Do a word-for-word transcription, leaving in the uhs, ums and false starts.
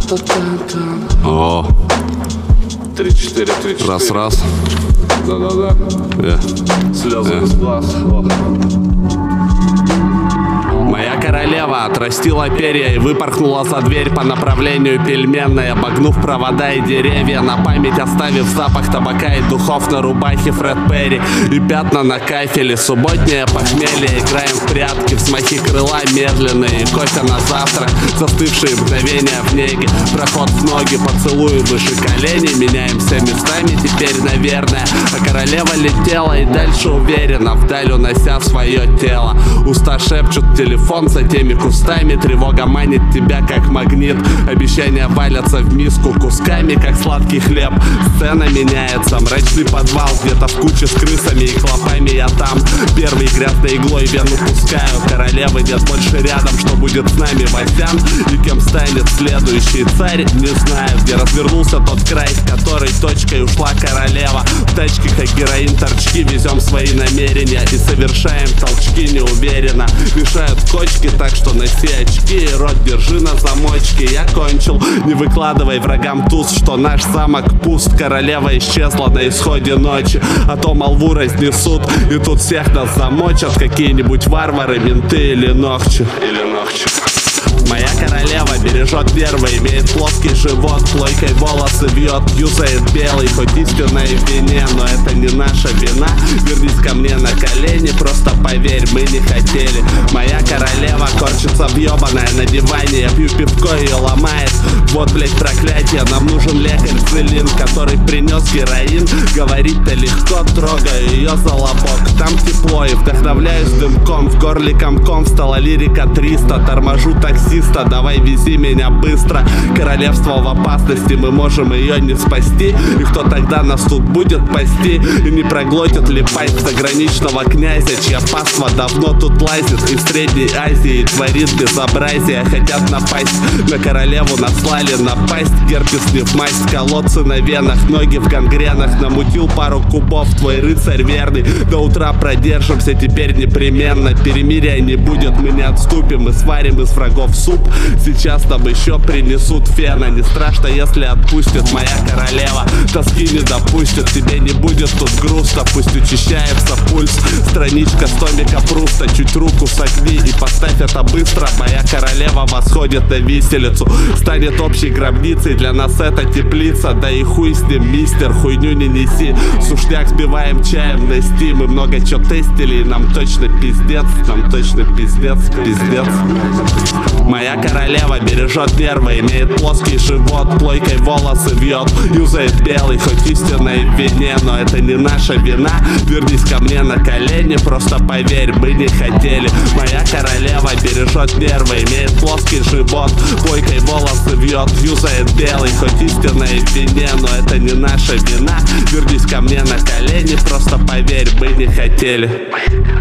О, Три-четыре, три-четыре. раз-раз. Да-да-да. Э. Слезы Э. из глаз. О. Моя королева отрастила перья и выпорхнула за дверь по направлению пельменной, обогнув провода и деревья, на память оставив запах табака и духов на рубахе Фред Перри и пятна на кафеле. Субботнее похмелье, играем в прятки, взмахи крыла медленные и кофе на завтрак, застывшие мгновения в неге, проход в ноги, поцелуи выше коленей, меняемся местами теперь, наверное. А королева летела и дальше уверенно, вдаль унося свое тело. Уста шепчут телефон за теми кустами, тревога манит тебя как магнит, обещания валятся в миску кусками, как сладкий хлеб. Сцена меняется, мрачный подвал, где-то в куче с крысами и клопами я там. Первый грязной иглой вену пускаю, королевы нет больше рядом, что будет с нами Васян? И кем станет следующий царь, не знаю. Где развернулся тот край, с которой точкой ушла королева. В тачке как героин торчки, везем свои намерения и совершаем толчки неуверенно. Мешают кочки, так что носи очки, рот держи на замочке. Я кончил, не выкладывай врагам туз, что наш замок пуст. Королева исчезла на исходе ночи, а то молву разнесут, и тут всех нас замочат какие-нибудь варвары, менты или ногчи. Или ногчи. Моя королева бережет нервы, имеет плоский живот, плойкой волосы вьет, юзает белый, хоть истинной в вине, но это не наша вина. Вернись ко мне на колени, просто поверь, мы не хотели. Моя королева корчится въебаная на диване, я пью пивко, ее ломает. Вот, блять, проклятие, нам нужен лекарь Целин, который принес героин. Говорить-то легко, трогаю ее за лобок, там тепло и вдохновляюсь дымком. В горле комком встала лирика триста, торможу таксиста, давай вези меня быстро. Королевство в опасности, мы можем ее не спасти. И кто тогда нас тут будет пасти? И не проглотит ли пасть заграничного князя, чья паства давно тут лазит и в Средней Азии творит безобразие? Хотят напасть на королеву, наслали напасть. Герпес не в масть, колодцы на венах, ноги в гангренах. Намутил пару кубов, твой рыцарь верный. До утра продержимся теперь непременно. Перемирия не будет, мы не отступим. Мы сварим из врагов суп. Сейчас нам еще принесут фена. Не страшно, если отпустит моя королева. Тоски не допустит, тебе не будет тут грустно. Пусть учащается пульс, страничка с томика Пруста. Чуть руку согни и поставь это быстро. Моя королева восходит на виселицу, станет общей гробницей, для нас это теплица. Да и хуй с ним, мистер, хуйню не неси. Сушняк сбиваем чаем на стим. Мы много чё тестили, и нам точно пиздец. Нам точно пиздец, пиздец. Моя королева бережет нервы, имеет плоский живот, плойкой волосы вьет, юзает белый, хоть истинной в вине, но это не наша вина. Вернись ко мне на колени, просто поверь, мы не хотели. Моя королева бережет нервы, имеет плоский живот, плойкой волосы вьет, юзает белый, хоть истинной в вине, но это не наша вина. Вернись ко мне на колени, просто поверь, мы не хотели.